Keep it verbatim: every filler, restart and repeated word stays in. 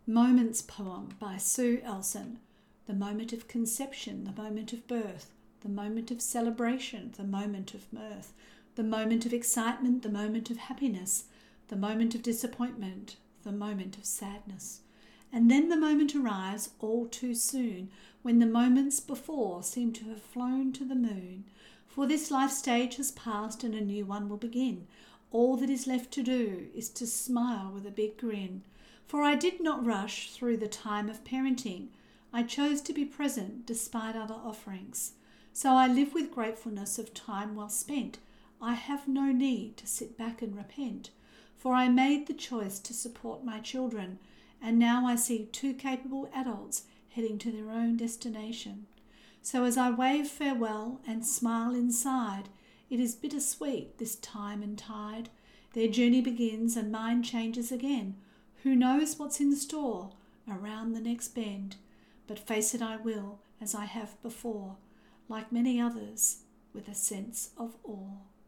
Moments poem by Sue Elson. The moment of conception, the moment of birth, the moment of celebration, the moment of mirth, the moment of excitement, the moment of happiness, the moment of disappointment, the moment of sadness. And then the moment arrives all too soon, when the moments before seem to have flown to the moon. For this life stage has passed and a new one will begin. All that is left to do is to smile with a big grin. For I did not rush through the time of parenting. I chose to be present despite other offerings. So I live with gratefulness of time well spent. I have no need to sit back and repent. For I made the choice to support my children, and now I see two capable adults heading to their own destination. So as I wave farewell and smile inside, it is bittersweet this time and tide. Their journey begins and mine changes again. Who knows what's in store around the next bend? But face it I will, as I have before, like many others, with a sense of awe.